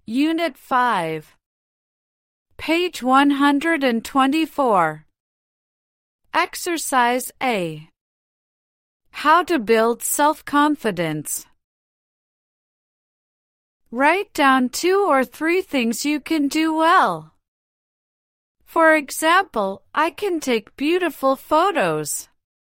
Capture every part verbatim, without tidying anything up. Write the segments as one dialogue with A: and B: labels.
A: Unit five. Page one hundred twenty-four. Exercise A. How to build self-confidence. Write down two or three things you can do well. For example, I can take beautiful photos.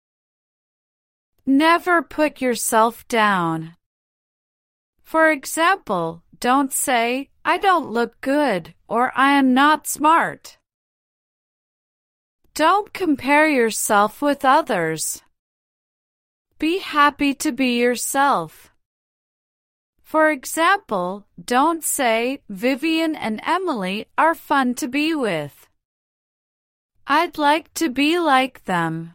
A: Never put yourself down. For example, don't say, I don't look good, or I am not smart. Don't compare yourself with others. Be happy to be yourself. For example, don't say, Vivian and Emily are fun to be with. I'd like to be like them.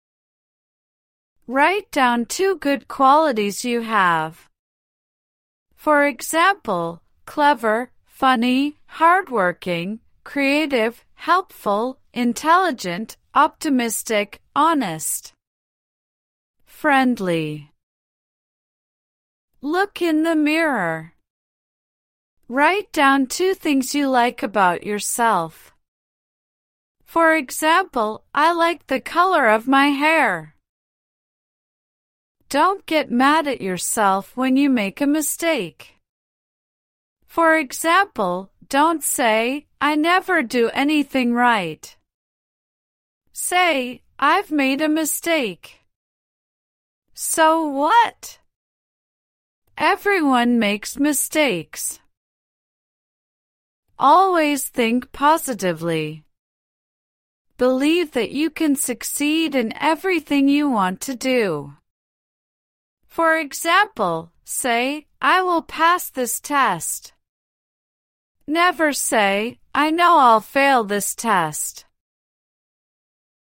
A: Write down two good qualities you have. For example, clever, funny, hardworking, creative, helpful, intelligent, optimistic, honest, friendly. Look in the mirror. Write down two things you like about yourself. For example, I like the color of my hair. Don't get mad at yourself when you make a mistake. For example, don't say, I never do anything right. Say, I've made a mistake. So what? Everyone makes mistakes. Always think positively. Believe that you can succeed in everything you want to do. For example, say, I will pass this test. Never say, I know I'll fail this test.